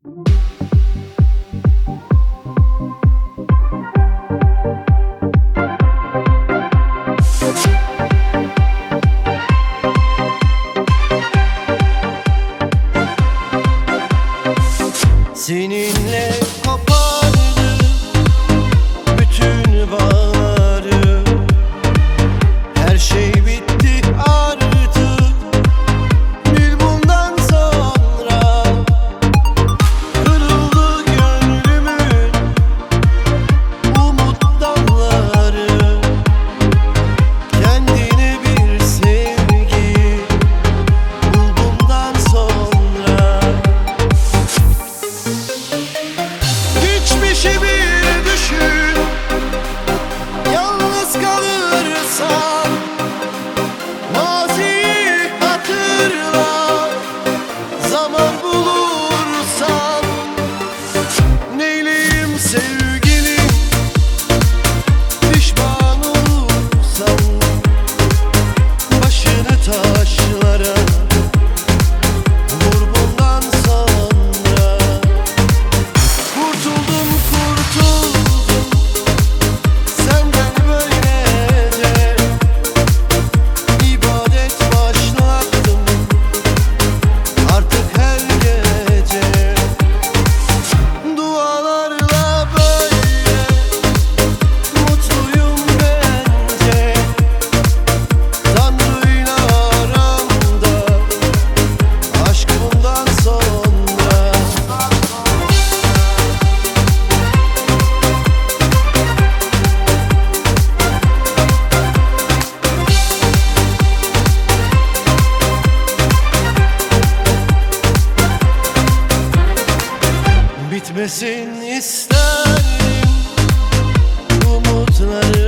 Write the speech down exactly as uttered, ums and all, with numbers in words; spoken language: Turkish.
Seninle kopardım bütün bağları, her şey bitti artık bir bundan sonra. Kırıldı gönlümün umut dalları, kendine bir sevgi bul bundan sonra. Geçmişi bir düşün, yalnız kalırsan maziyi hatırla, zaman bulursan. Neyleyim sevgilim, pişman olursan, başını taşlara vur bundan sonra. Kurtuldum kurtuldum senden böylece, ibadet başlattım artık her gece. Dualarla böyle mutluyum bence, Tanrı'yla aramda aşk bundan sonra. Bitmesin isterim umutlarım.